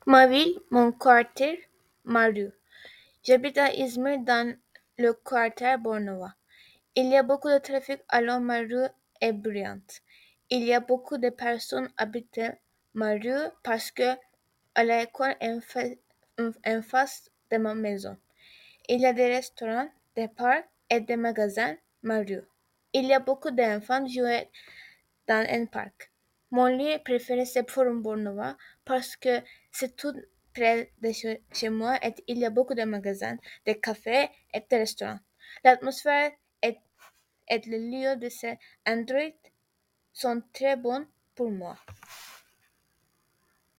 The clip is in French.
Ma ville, mon quartier, ma rue. J'habite à Izmir dans le quartier Bornova. Il y a beaucoup de trafic alors ma rue est bruyante. Il y a beaucoup de personnes habitent ma rue parce que à l'école en face de ma maison. Il y a des restaurants, des parcs et des magasins, ma rue. Il y a beaucoup d'enfants jouer dans un parc. Mon lieu préféré c'est Forum Bornova parce que c'est tout près de chez moi et il y a beaucoup de magasins, de cafés et de restaurants. L'atmosphère et le lieu de ces endroits sont très bons pour moi.